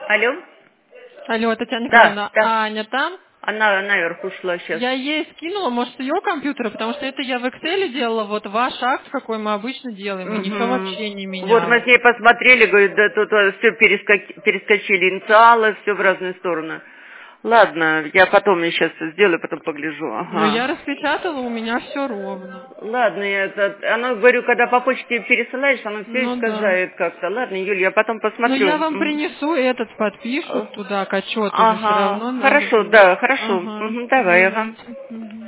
Алло? Алло, Татьяна Да, Николаевна, да. Аня там? Она наверх ушла сейчас. Я ей скинула, может, с ее компьютера, потому что это я в Excel делала, вот ваш акт, какой мы обычно делаем, и никто вообще не Вот мы менял. с ней посмотрели, говорит, да тут все перескочили инициалы, все в разные стороны. Ладно, я потом сейчас сделаю, потом погляжу. Но я Ага. распечатала, у меня все ровно. Ладно, оно, говорю, когда по почте пересылаешь, оно все Ну да. искажает как-то. Ладно, Юль, я потом Но я посмотрю. вам принесу этот, подпишут туда к отчету же все Ага, равно надо хорошо, будет. да, хорошо. Ага, Давай, ага. давайте. Мгм.